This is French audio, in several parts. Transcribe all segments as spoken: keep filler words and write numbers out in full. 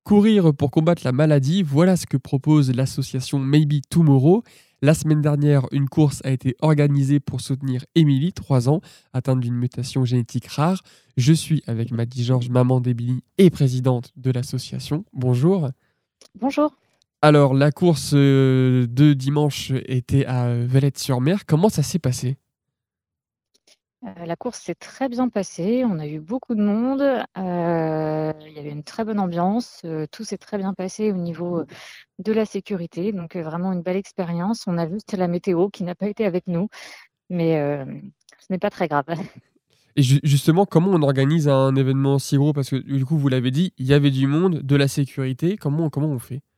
Courir pour combattre la maladie, voilà ce que propose l'association Maybe Tomorrow. La semaine dernière, une course a été organisée pour soutenir Émilie, trois ans, atteinte d'une mutation génétique rare. Je suis avec Maddy Georges, maman d'Émilie et présidente de l'association. Bonjour. Bonjour. Alors, la course euh, de dimanche était à euh, Valette-sur-Mer. Comment ça s'est passé? Heu, la course s'est très bien passée. On a eu beaucoup de monde. Heu, il y avait une très bonne ambiance. Heu, tout s'est très bien passé au niveau, heu, de la sécurité. Donc, heu, vraiment une belle expérience. On a juste la météo qui n'a pas été avec nous, mais, hem, ce n'est pas très grave. Et ju- justement, comment on organise un événement si gros? Parce que du coup, vous l'avez dit, il y avait du monde, de la sécurité. Comment, comment on fait?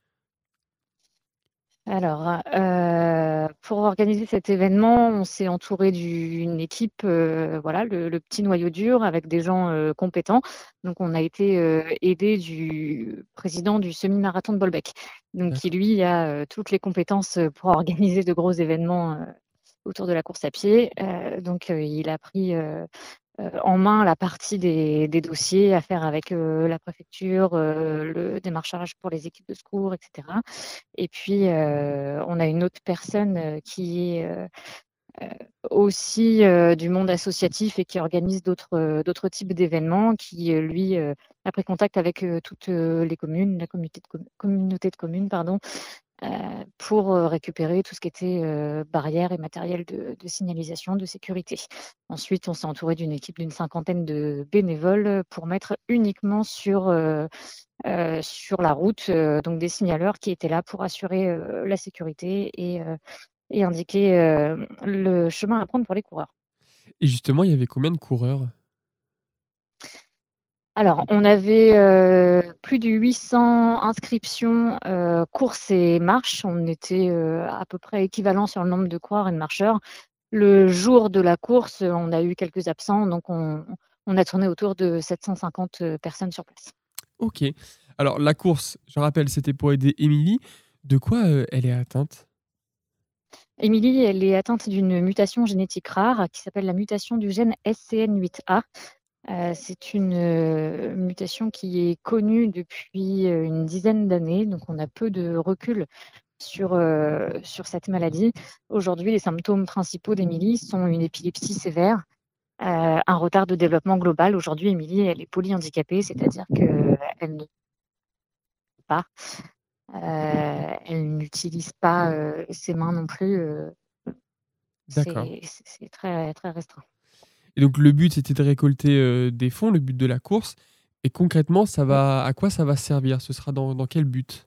Alors, heu, pour organiser cet événement, on s'est entouré d'une équipe, heu, voilà, le le petit noyau dur avec des gens, heu, compétents. Donc on a été, heu, aidés du président du semi-marathon de Bolbec. Donc qui D'accord. lui a, heu, toutes les compétences, heu, pour organiser de gros événements, heu, autour de la course à pied. Heu, donc heu, il a pris, heu heu, en main la partie des des dossiers à faire avec, heu, la préfecture, heu, le démarchage pour les équipes de secours et cetera. Et puis, heu, on a une autre personne, heu, qui est, heu heu, aussi, heu, du monde associatif et qui organise d'autres, heu, d'autres types d'événements qui, heu, lui, heu, a pris contact avec, heu, toutes, heu, les communes, la communauté de com communauté de communes, pardon, heu, pour, heu, récupérer tout ce qui était, heu, barrières et matériel de de signalisation, de sécurité. Ensuite, on s'est entouré d'une équipe d'une cinquantaine de bénévoles, pour mettre uniquement sur, heu heu, sur la route, heu, donc des signaleurs qui étaient là pour assurer, heu, la sécurité et heu et indiquer, heu, le chemin à prendre pour les coureurs. Et justement, il y avait combien de coureurs? Alors, on avait, heu, plus de huit cents inscriptions, heu, courses et marches. On était, heu, à peu près équivalent sur le nombre de coureurs et de marcheurs. Le jour de la course, on a eu quelques absents, donc on on a tourné autour de sept cent cinquante, heu, personnes sur place. OK. Alors la course, je rappelle, c'était pour aider Émilie. De quoi, heu, elle est atteinte? Émilie, elle est atteinte d'une mutation génétique rare qui s'appelle la mutation du gène S C N huit A. Heu, c'est une, heu, mutation qui est connue depuis, heu, une dizaine d'années, donc on a peu de recul sur, heu, sur cette maladie. Aujourd'hui, les symptômes principaux d'Émilie sont une épilepsie sévère, heu, un retard de développement global. Aujourd'hui, Émilie, elle est polyhandicapée, c'est-à-dire qu'elle ne peut pas, heu, elle n'utilise pas, heu, ses mains non plus, heu, D'accord. c'est c'est c'est très, très restreint. Et donc le but, c'était de récolter, heu, des fonds, le but de la course. Et concrètement, ça Oui. va à quoi ça va servir? Ce sera dans dans quel but?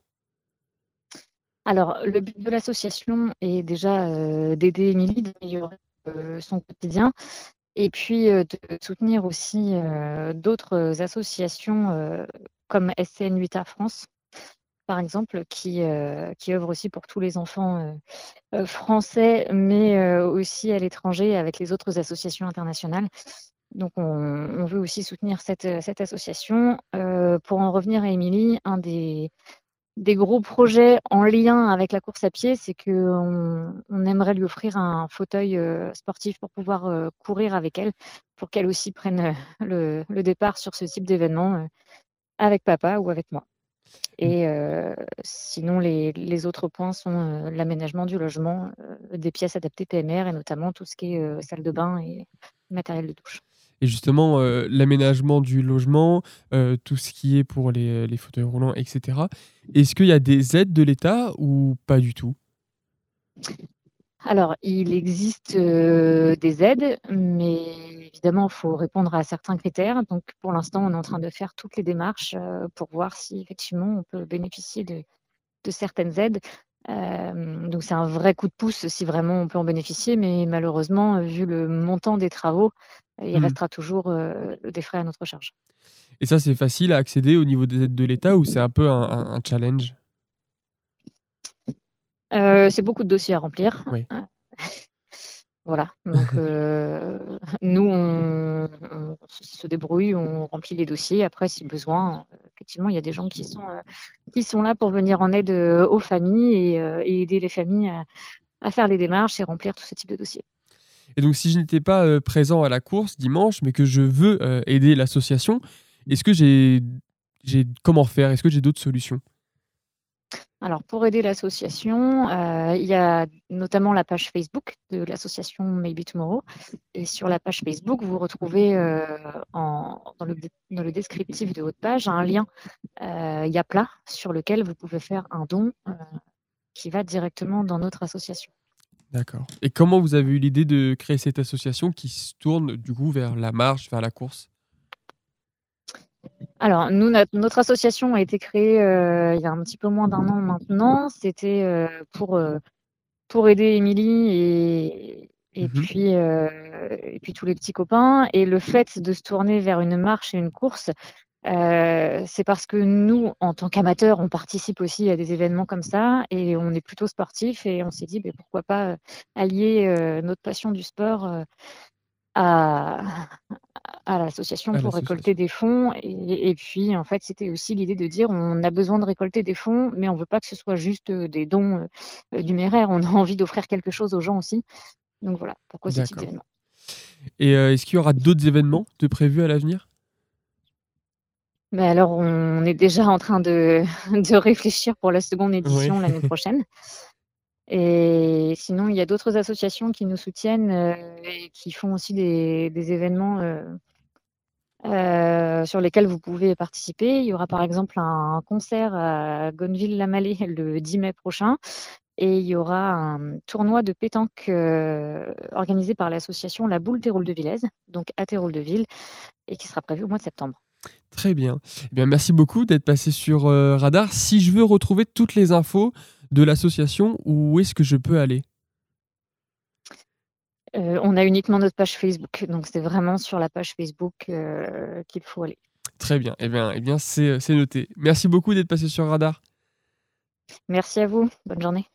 Alors, le but de l'association est déjà, heu, d'aider Émilie, d'améliorer, heu, son quotidien et puis, heu, de soutenir aussi, heu, d'autres associations, heu, comme S C N huit A France, par exemple, qui, heu, qui œuvrent aussi pour tous les enfants, heu heu, français, mais heu, aussi à l'étranger avec les autres associations internationales. Donc on on veut aussi soutenir cette, heu, cette association. Heu, pour en revenir à Émilie, un des des gros projets en lien avec la course à pied, c'est qu'on on aimerait lui offrir un fauteuil, heu, sportif pour pouvoir, heu, courir avec elle, pour qu'elle aussi prenne, heu, le le départ sur ce type d'événement, heu, avec papa ou avec moi. Mmh. Et heu, sinon les les autres points sont, heu, l'aménagement du logement, heu, des pièces adaptées P M R et notamment tout ce qui est, heu, salle de bain et matériel de douche. Et justement, heu, l'aménagement du logement, heu, tout ce qui est pour les, les fauteuils roulants et cetera. Est-ce qu'il y a des aides de l'État ou pas du tout? Alors, il existe, heu, des aides, mais évidemment, il faut répondre à certains critères. Donc pour l'instant, on est en train de faire toutes les démarches, heu, pour voir si effectivement on peut bénéficier de de certaines aides. Hem, donc c'est un vrai coup de pouce si vraiment on peut en bénéficier, mais malheureusement, heu, vu le montant des travaux, il Mmh. restera toujours, heu, des frais à notre charge. Et ça, c'est facile à accéder au niveau des aides de l'État ou c'est un peu un un un challenge? Heu, c'est beaucoup de dossiers à remplir. Oui. Voilà, donc heu, nous on on se débrouille, on remplit les dossiers. Après si besoin, heu, effectivement, il y a des gens qui sont, heu, qui sont là pour venir en aide, heu, aux familles et heu et aider les familles à à faire les démarches et remplir tout ce type de dossier. Et donc si je n'étais pas, heu, présent à la course dimanche, mais que je veux, heu, aider l'association, est-ce que j'ai j'ai comment faire? Est-ce que j'ai d'autres solutions? Alors pour aider l'association, heu, il y a notamment la page Facebook de l'association Maybe Tomorrow et sur la page Facebook, vous retrouvez, heu, en dans le dans le descriptif de votre page un lien, heu, Yapla sur lequel vous pouvez faire un don, heu, qui va directement dans notre association. D'accord et comment vous avez eu l'idée de créer cette association qui se tourne du coup vers la marche, vers la course? Alors nous, notre notre association a été créée, heu, il y a un petit peu moins d'un an maintenant. C'était, heu, pour, heu, pour aider Émilie et et Mmh mh. puis, heu et puis tous les petits copains et le fait de se tourner vers une marche et une course, heu, c'est parce que nous, en tant qu'amateurs, on participe aussi à des événements comme ça et on est plutôt sportifs et on s'est dit: «Beh, pourquoi pas, heu, allier, heu, notre passion du sport, heu, à à l'association À pour récolter l'association. des fonds» et et puis en fait, c'était aussi l'idée de dire: «On a besoin de récolter des fonds, mais on veut pas que ce soit juste, heu, des dons, heu heu, numéraires. On a envie d'offrir quelque chose aux gens aussi». Donc voilà, pourquoi ce type D'accord d'événement. et heu, est-ce qu'il y aura d'autres événements de prévus à l'avenir? Mais alors, on est déjà en train de de réfléchir pour la seconde Ouais. édition l'année prochaine et sinon, il y a d'autres associations qui nous soutiennent, heu et qui font aussi des des événements, heu heu, sur lesquels vous pouvez participer. Il y aura par exemple un concert à Gonneville-lès-Mallet le dix mai prochain et il y aura un tournoi de pétanque, heu, organisé par l'association La Boule Thérol-de-Villez, donc à Thérol-de-Ville et qui sera prévu au mois de septembre. Très bien. Eh bien, merci beaucoup d'être passé sur, heu, Radar. Si je veux retrouver toutes les infos de l'association, où est-ce que je peux aller? Heu, on a uniquement notre page Facebook, donc c'est vraiment sur la page Facebook, heu, qu'il faut aller. Très bien. Eh bien eh bien, c'est, heu, c'est noté. Merci beaucoup d'être passé sur Radar. Merci à vous. Bonne journée.